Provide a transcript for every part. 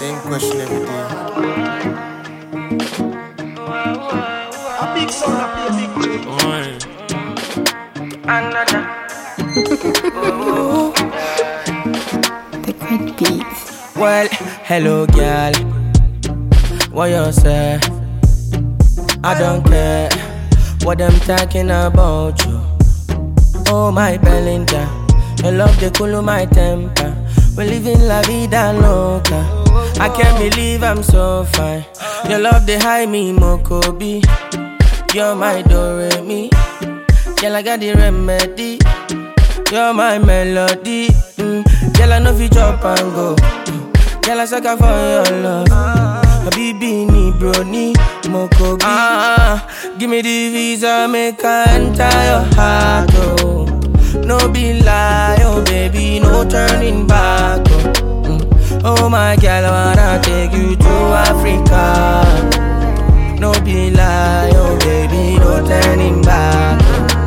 Same question every day. A big sound, a big tune. Another. The quick beats. Well, hello girl, what you say? I don't care what I'm talking about you. Oh my Belinda, your love they cool my temper. We're living la vida loca. I can't believe I'm so fine. Your love they high me Mokobi. You're my Doremi. Girl I got the remedy. You're my melody. Girl I know if you drop and go. Girl I suck for your love. Habibi ni brony Mokobi. Give me the visa, make I enter your heart. Oh. No be lie, oh baby, no turning back. Oh my girl, I wanna take you to Africa. No be lie, oh baby, no turning back.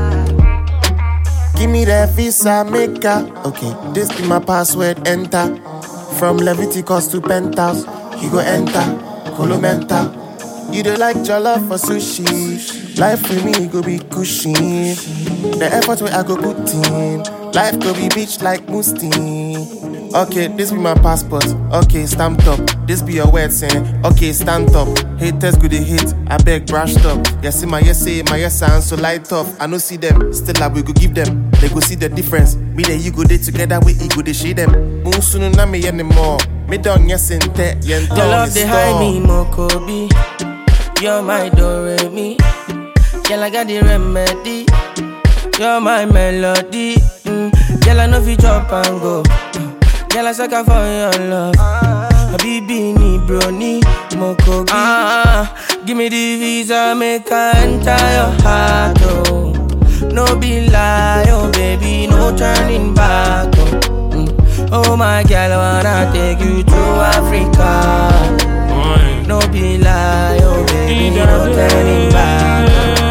Give me that visa maker. Okay, this be my password, enter. From Leviticus to Penthouse, you go enter, Colomenta. You don't like jollof for sushi. Life for me go be cushy. The effort where I go put in. Life go be bitch like Musti. Okay, this be my passport. Okay, stamped up. This be your word saying. Okay, stand up. Haters go they hate. I beg brushed up. You see my yes say, my yes sound so light up. I no see them. Still I we go give them. They go see the difference. Me and you go there together. We go they shade them. Munsunu na me anymore. Me done yes in te. Your love they high me Mokobi. You're my Doremi. Girl I got the remedy. You're my melody. Girl I know if you drop and go. Girl I suck for your love. Habibi ni brony Mokobi. Give me the visa, make I enter your heart. Oh. No be lie, oh baby, no turning back. Oh my girl, I wanna take you to Africa. No be lie, oh baby, no turning back.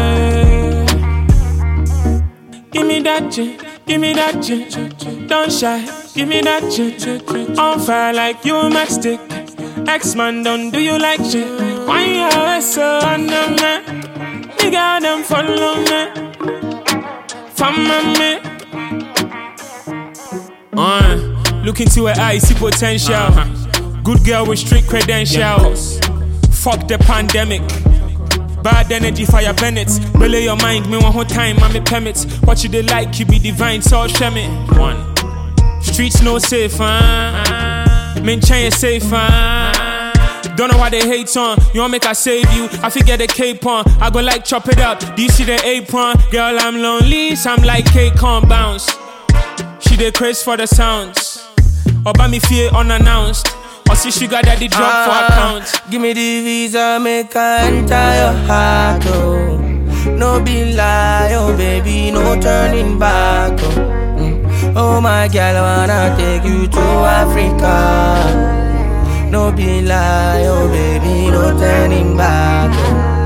Give me that shit, give me that shit. Don't shy, give me that shit. On fire like you matchstick. X-Man, don't do you like shit? Why you always so under me? Nigga, them follow me. Follow me. Look into her eyes, see potential. Good girl with strict credentials. Fuck the pandemic. Bad energy, fire Bennett. Relay your mind, me one whole time, I'm permits. What you they like, you be divine, so show me. One. Streets no safe, Men chain safe, Don't know why they hate on. You want make I save you? I forget the cape on. I go like chop it up. Do you see the apron? Girl, I'm lonely, so I'm like cake on bounce. She dey craze for the sounds. Or by me fear unannounced. Or see sugar daddy drop for account. Give me the visa, make I enter your heart. Oh. No be lie, oh baby, no turning back. Oh my girl, I wanna take you to Africa. No be lie, oh baby, no turning back.